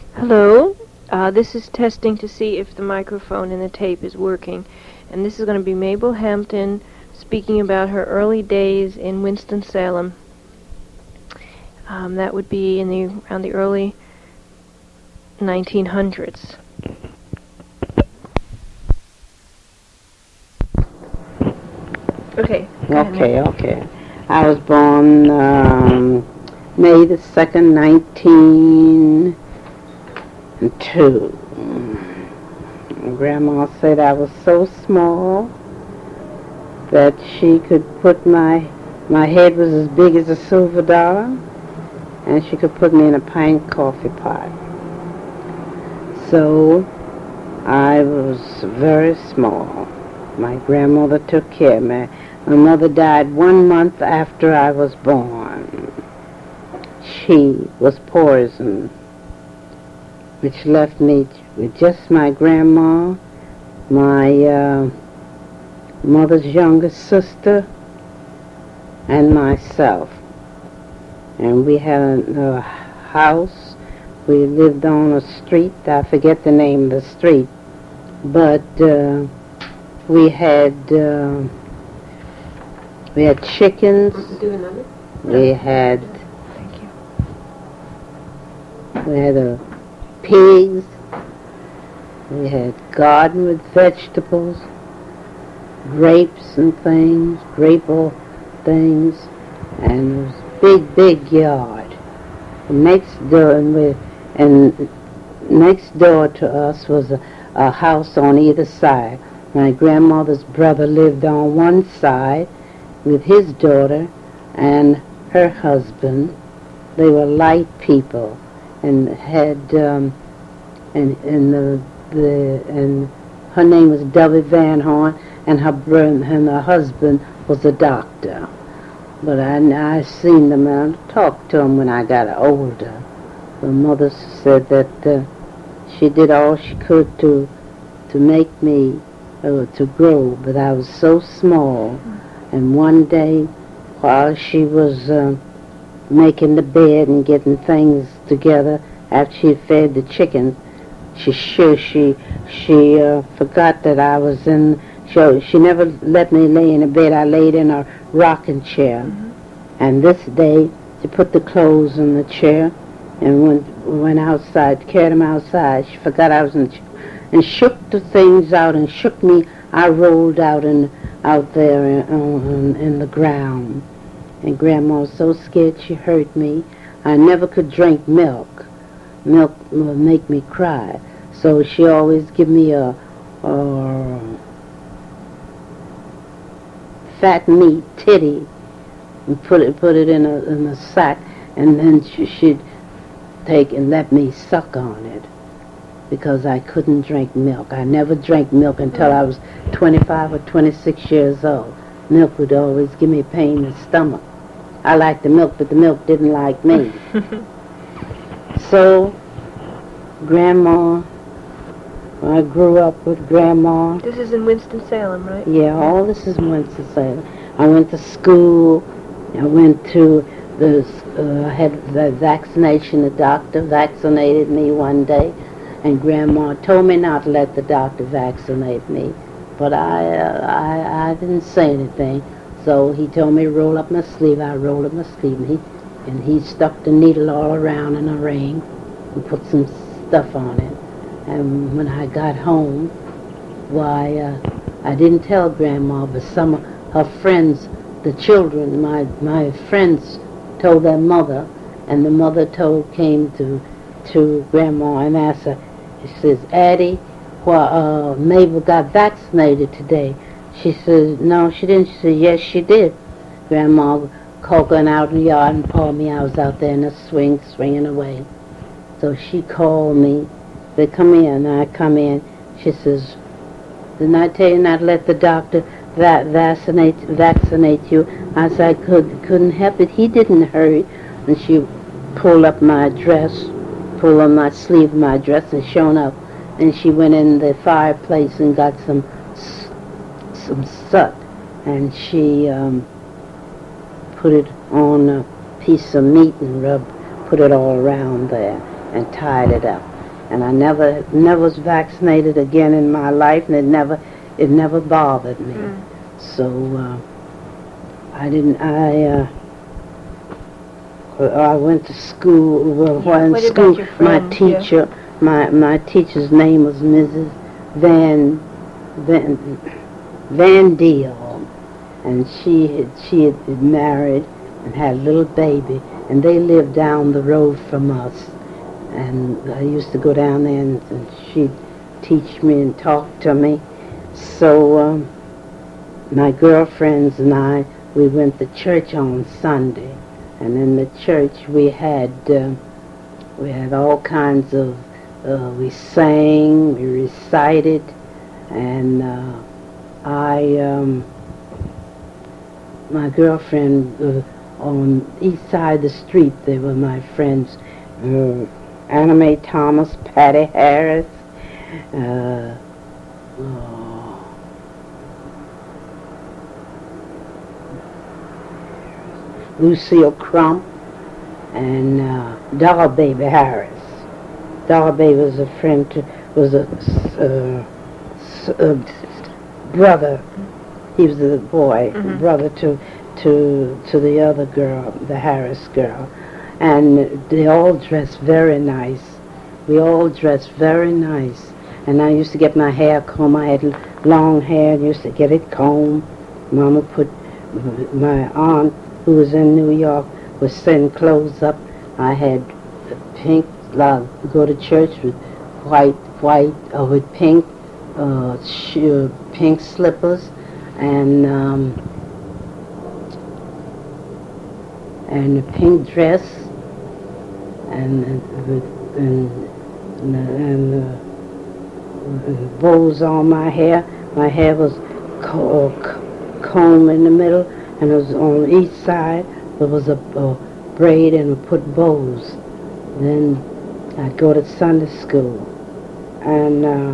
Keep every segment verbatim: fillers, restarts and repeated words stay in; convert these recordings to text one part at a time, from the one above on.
Hello, uh, this is testing to see if the microphone in the tape is working, and this is going to be Mabel Hampton speaking about her early days in Winston-Salem. Um, that would be in the around the early nineteen hundreds. Okay. Okay, okay. I was born um, May the second, nineteen two. Grandma said I was so small that she could put my, my head was as big as a silver dollar, and she could put me in a pint coffee pot. So I was very small. My grandmother took care of me. My mother died one month after I was born. She was poisoned, which left me with just my grandma, my uh, mother's youngest sister, and myself. And we had a, a house. We lived on a street. I forget the name of the street. But uh, we had... Uh, We had chickens. Do another? We had. Thank you. We had uh, pigs. We had garden with vegetables, grapes and things, grape things, and it was a big, big yard. And next door, and, we, and next door to us was a, a house on either side. My grandmother's brother lived on one side with his daughter and her husband. They were light people, and had um, and and the the and her name was Dovey Van Horn, and her brother and her husband was a doctor. But I I seen them and I talked to them when I got older. The mother said that uh, she did all she could to to make me uh, to grow, but I was so small. And one day, while she was uh, making the bed and getting things together after she had fed the chickens, she she she, she uh, forgot that I was in. She, she never let me lay in a bed. I laid in a rocking chair. Mm-hmm. And this day, she put the clothes in the chair and went went outside, carried them outside. She forgot I was in the chair and shook the things out and shook me. I rolled out and out there in, in the ground. And Grandma was so scared she hurt me. I never could drink milk. Milk would make me cry. So she always give me a, a fat meat titty and put it put it in a in a sack, and then she, she'd take and let me suck on it, because I couldn't drink milk. I never drank milk until I was twenty-five or twenty-six years old. Milk would always give me pain in the stomach. I liked the milk, but the milk didn't like me. So, Grandma, I grew up with Grandma. This is in Winston-Salem, right? Yeah, all this is Winston-Salem. I went to school. I went to the, uh, I had the vaccination. The doctor vaccinated me one day. And Grandma told me not to let the doctor vaccinate me, but I, uh, I, I didn't say anything. So he told me to roll up my sleeve. I rolled up my sleeve, and he, and he stuck the needle all around in a ring and put some stuff on it. And when I got home, why, uh, I didn't tell Grandma, but some of her friends, the children, my my friends, told their mother, and the mother told came to to Grandma and asked her. She says, Addie, well, uh, Mabel got vaccinated today. She says, no, she didn't. She said, yes, she did. Grandma coking out in the yard and called me. I was out there in the swing, swinging away. So she called me. They come in, and I come in. She says, didn't I tell you not to let the doctor va- vaccinate vaccinate you? I said, I could, couldn't help it. He didn't hurt. And she pulled up my dress, pulled on my sleeve of my dress and shown up. And she went in the fireplace and got some some soot. And she um, put it on a piece of meat and rubbed, put it all around there and tied it up. and I never never was vaccinated again in my life, and it never it never bothered me. Mm. So uh, I didn't. I uh, I went to school. Well, Yeah, while in what about school, your my friends? Yeah. teacher, my my teacher's name was Missus Van Van Van Deal, and she had, she had been married and had a little baby, and they lived down the road from us. And I used to go down there, and, and she'd teach me and talk to me. So um, my girlfriends and I, we went to church on Sunday, and in the church we had uh, we had all kinds of uh, we sang, we recited, and uh, I um, my girlfriend uh, on the east side of the street, they were my friends. Uh, Anna Mae Thomas, Patty Harris, uh, oh, Lucille Crump, and uh, Doll Baby Harris. Doll Baby was a friend to, was a uh, s- uh, brother. He was a boy, Mhm. brother to to to the other girl, the Harris girl. And they all dressed very nice. We all dressed very nice. And I used to get my hair combed. I had long hair and used to get it combed. Mama put, my aunt, who was in New York, was sending clothes up. I had pink, like, go to church with white, white, uh, with pink, uh, shoe, pink slippers, and, um, and a pink dress, and and and, and uh, bows on my hair. My hair was co- uh, comb in the middle, and it was on each side. There was a, a braid and we put bows. Then I'd go to Sunday school, and uh,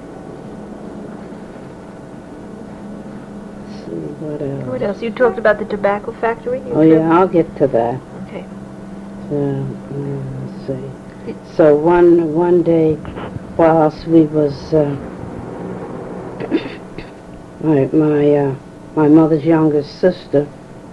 let's see what else. What else? You talked about the tobacco factory? You Oh yeah, I'll get to that. Okay. Uh, let's see. So one one day, whilst we was uh, my my uh, my mother's youngest sister,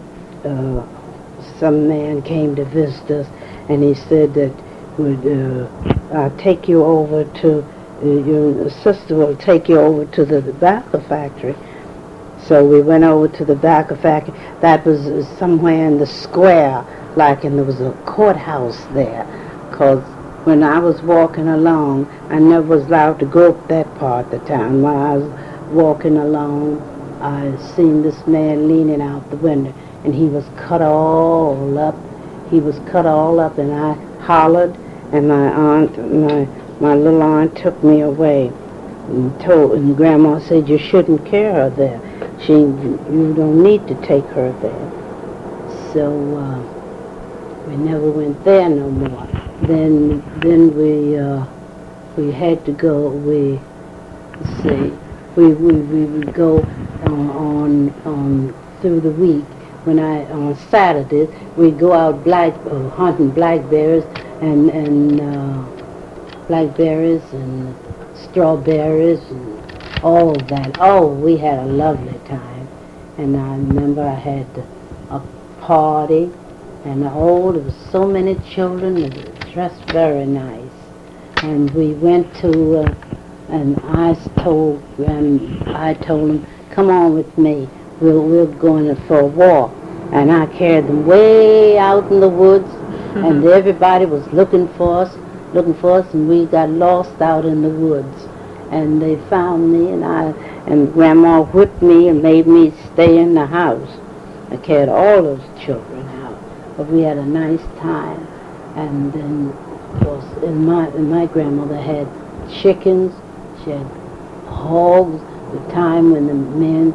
uh, some man came to visit us, and he said that would uh, I'll take you over to uh, your sister will take you over to the tobacco factory. So we went over to the tobacco factory. That was uh, somewhere in the square, like, and there was a courthouse there. Cause when I was walking along, I never was allowed to go up that part of the town. While I was walking along, I seen this man leaning out the window, and he was cut all up. He was cut all up, and I hollered, and my aunt, my my little aunt, took me away, and told, and Grandma said, "You shouldn't carry her there. She, you don't need to take her there." So uh, we never went there no more. Then, then we uh, we had to go. We let's see, we we, we would go uh, on on through the week. When I on Saturdays we'd go out black uh, hunting blackberries and and uh, blackberries and strawberries and all of that. Oh, we had a lovely time. And I remember I had a party, and oh, there was so many children that were dressed very nice. And we went to, uh, and I told them, I told them, "Come on with me. We'll we're going for a walk." And I carried them way out in the woods, and everybody was looking for us, looking for us, and we got lost out in the woods. And they found me, and I and Grandma whipped me and made me stay in the house. I carried all those children out, but we had a nice time. And then, of course, in my in my grandmother had chickens, she had hogs. The time when the men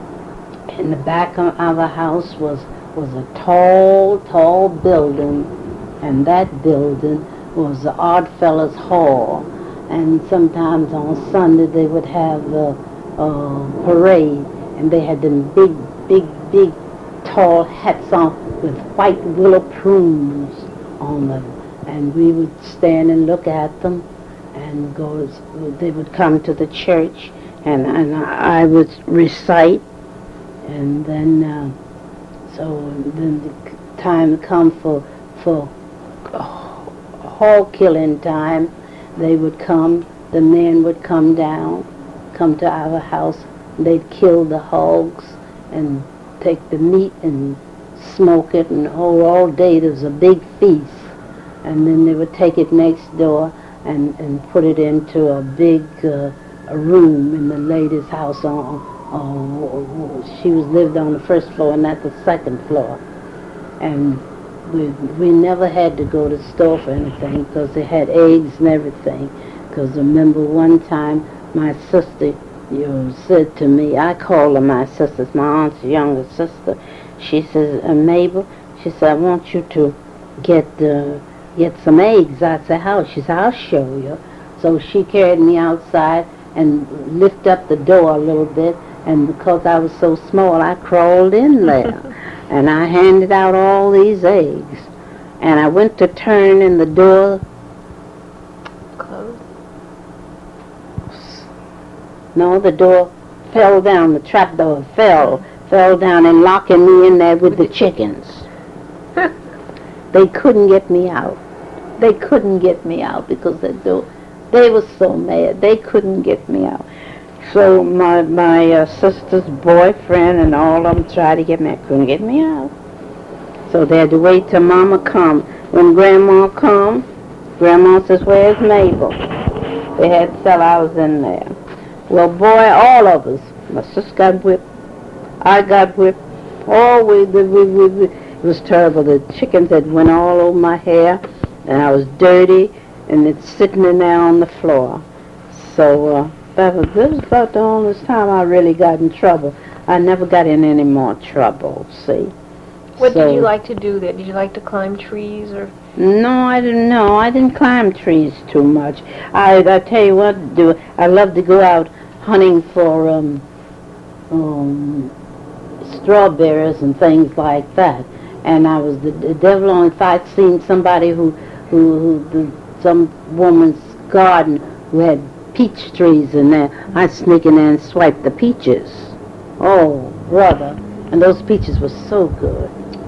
in the back of our house was was a tall, tall building, and that building was the Odd Fellows Hall. And sometimes on Sunday they would have a, a parade, and they had them big, big, big, tall hats on with white willow plumes on them, and we would stand and look at them. and go. They would come to the church, and and I would recite, and then uh, so then the time come for for hog killing time. They would come. The men would come down, come to our house. They'd kill the hogs and take the meat and smoke it, and oh, all day there was a big feast. And then they would take it next door and, and put it into a big uh, a room in the lady's house. On, on she was lived on the first floor and not the second floor. And we we never had to go to the store for anything because they had eggs and everything. Because remember one time my sister, you know, said to me, I call her my sister, it's my aunt's younger sister. She says, uh, Mabel, she said, I want you to get uh, get some eggs. I said, how? She said, I'll show you. So she carried me outside and lifted up the door a little bit, and because I was so small, I crawled in there. And I handed out all these eggs. And I went to turn in the door. Closed? No, the door fell down. The trap door fell, fell down and locking me in there with the chickens. They couldn't get me out. They couldn't get me out because the door, they were so mad. They couldn't get me out. So my my uh, sister's boyfriend and all of them tried to get me. Couldn't get me out. So they had to wait till Mama come. When Grandma come, Grandma says, "Where's Mabel?" They had to tell I was in there. Well, boy, all of us. My sister got whipped. I got whipped. All we, we, we, we, we it was terrible. The chickens had went all over my hair, and I was dirty, and it's sitting in there on the floor. So. Uh, That was, this was about the only time I really got in trouble. I never got in any more trouble, see. What so, did you like to do there? Did you like to climb trees or? No, I didn't know. I didn't climb trees too much. I I tell you what, do I love to go out hunting for um, um, strawberries and things like that. And I was the, the devil on if I'd seen somebody who, who, who the, some woman's garden who had peach trees in there, I'd sneak in there and swipe the peaches. Oh, brother. And those peaches were so good.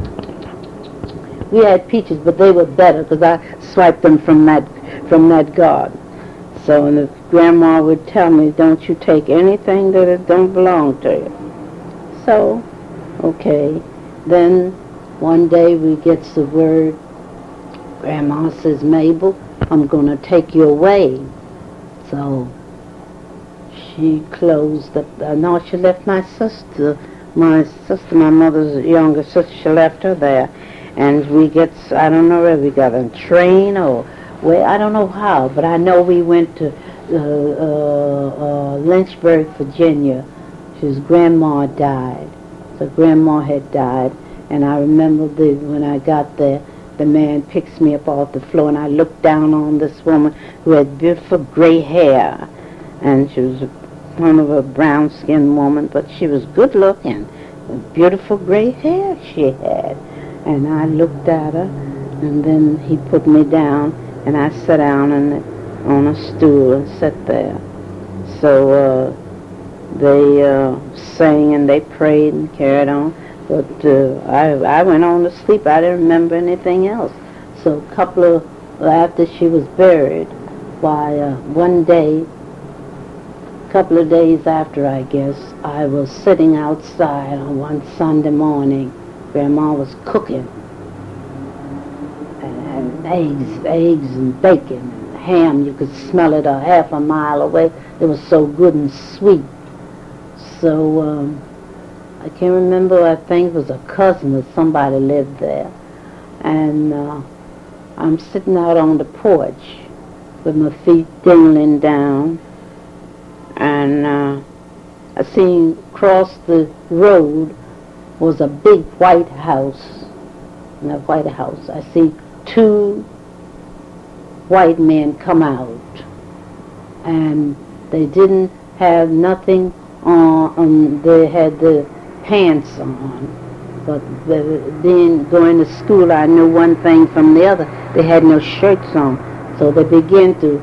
We had peaches, but they were better because I swiped them from that from that garden. So and the grandma would tell me, don't you take anything that it don't belong to you. So, okay. Then one day we gets the word, Grandma says, Mabel, I'm going to take you away. So she closed up. Uh, no, she left my sister, my sister, my mother's younger sister. She left her there, and we get. I don't know where we got a train or where. I don't know how, but I know we went to uh, uh, uh, Lynchburg, Virginia. His grandma died. So grandma had died, and I remember the, when I got there. The man picks me up off the floor, and I looked down on this woman who had beautiful gray hair, and she was one of a brown-skinned woman, but she was good-looking. Beautiful gray hair she had. And I looked at her, and then he put me down, and I sat down in the, on a stool and sat there. So uh, they uh, sang and they prayed and carried on. But uh, I I went on to sleep. I didn't remember anything else. So a couple of, after she was buried, why, uh, one day, a couple of days after, I guess, I was sitting outside on one Sunday morning. Grandma was cooking. And, and eggs, eggs and bacon and ham. You could smell it a half a mile away. It was so good and sweet. So, um, I can't remember, I think it was a cousin or somebody lived there. And uh, I'm sitting out on the porch with my feet dangling down. And uh, I seen across the road was a big white house. In that white house, I see two white men come out. And they didn't have nothing on, um, they had the pants on, but the, being going to school, I knew one thing from the other. They had no shirts on, so they began to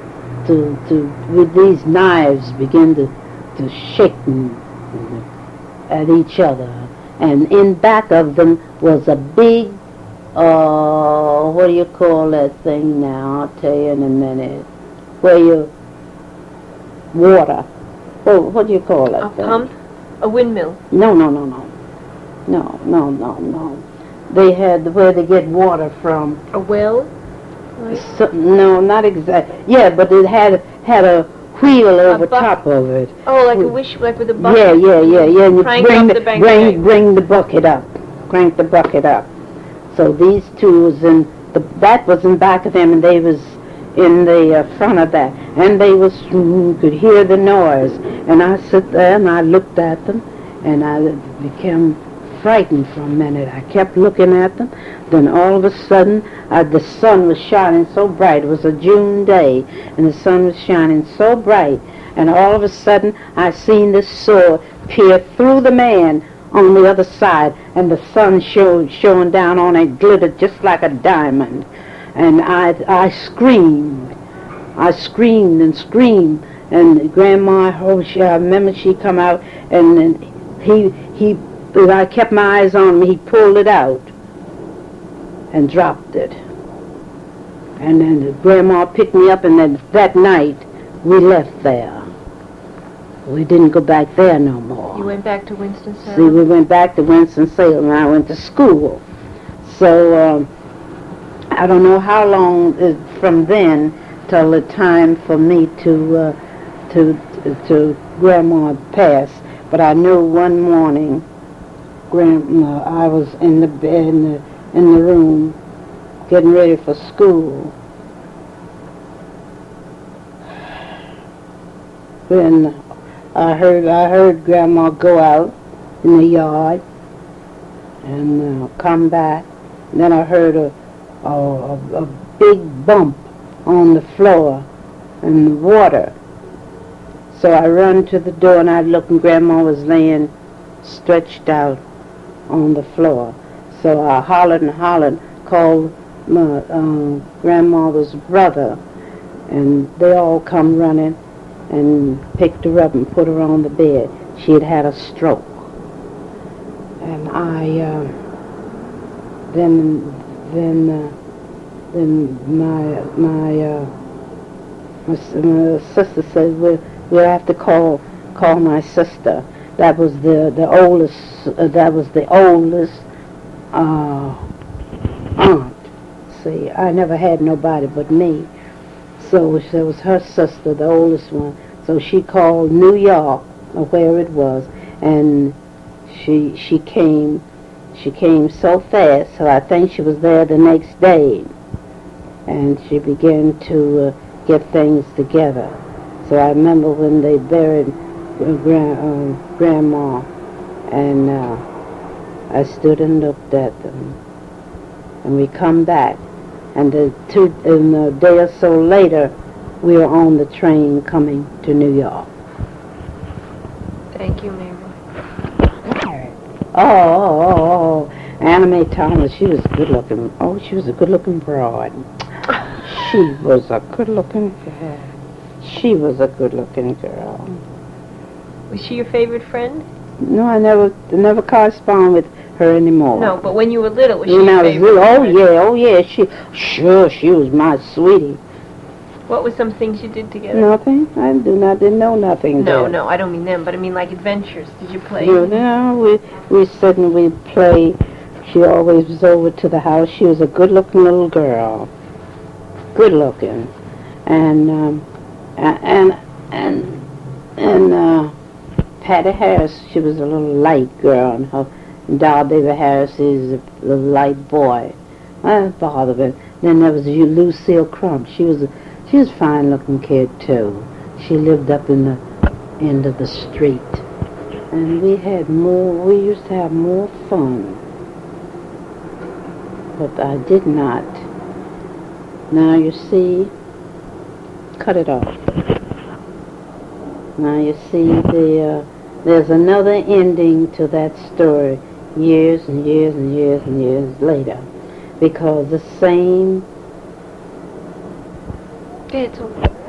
to, to with these knives begin to, to shake them at each other. And in back of them was a big, uh, what do you call that thing now? I'll tell you in a minute. Where you, water. Oh, what do you call that A thing? pump? A windmill? No, no, no, no. No, no, no, no. They had where they get water from. A well? Like? So, no, not exactly. Yeah, but it had had a wheel over buck- top of it. Oh, like a wish, like with a bucket? Yeah, yeah, yeah, yeah. And you Crank bring up the, the bang bring, bang. bring the bucket up. Crank the bucket up. So these two was in the that was in back of them, and they was in the uh, front of that, and they was you could hear the noise. And I sit there and I looked at them, and I became frightened for a minute. I kept looking at them. Then all of a sudden, uh, the sun was shining so bright. It was a June day, and the sun was shining so bright. And all of a sudden, I seen this sword peer through the man on the other side, and the sun showed, showing down on it, glittered just like a diamond. And I, I screamed. I screamed and screamed. And Grandma, oh, she, I remember she come out, and, and he, he, I kept my eyes on him. He pulled it out and dropped it. And then Grandma picked me up, and then that night we left there. We didn't go back there no more. You went back to Winston-Salem? See, we went back to Winston-Salem, and I went to school. So um, I don't know how long uh, from then till the time for me to uh, to to Grandma passed. But I knew one morning, Grandma, I was in the bed in the, in the room, getting ready for school. When I heard I heard Grandma go out in the yard and uh, come back. And then I heard a, a, a, a big bump on the floor and water. So I run to the door, and I looked, and Grandma was laying stretched out on the floor. So I hollered and hollered, called my uh, grandmother's brother, and they all come running and picked her up and put her on the bed. She had had a stroke. And I, uh, then, then, uh, then my, my, uh, my, my sister said, we'll, we'll have to call, call my sister. That was the, the oldest, uh, that was the oldest, uh, aunt. See, I never had nobody but me. So it was her sister, the oldest one. So she called New York, or where it was, and she she came. She came so fast, so I think she was there the next day. And she began to uh, get things together. So I remember when they buried uh, gran- uh, Grandma, and uh, I stood and looked at them. And we come back. And the two, and a day or so later, we were on the train coming to New York. Thank you, Mabel. Oh, oh, oh, oh. Anna Mae Thomas, she was good looking. Oh, she was a good looking broad. She was a good looking girl. She was a good looking girl. Was she your favorite friend? No, I never, never correspond with her anymore. No, but when you were little, was she When your I was favorite little, oh friend? yeah, oh yeah, she, sure, she was my sweetie. What were some things you did together? Nothing. I do not didn't know nothing. No, then. no, I don't mean them, but I mean like adventures. Did you play? You know, we we sit and we play. She always was over to the house. She was a good-looking little girl, good-looking, and um, a- and and and uh, Patty Harris. She was a little light girl, and her and Doll Baby Harris is a little light boy. I didn't bother with. Then there was you, Lucille Crump. She was a she was a fine-looking kid too. She lived up in the end of the street. And we had more, we used to have more fun. But I did not. Now you see, cut it off. Now you see, the uh, there's another ending to that story years and years and years and years later. Because the same Okay, it's over.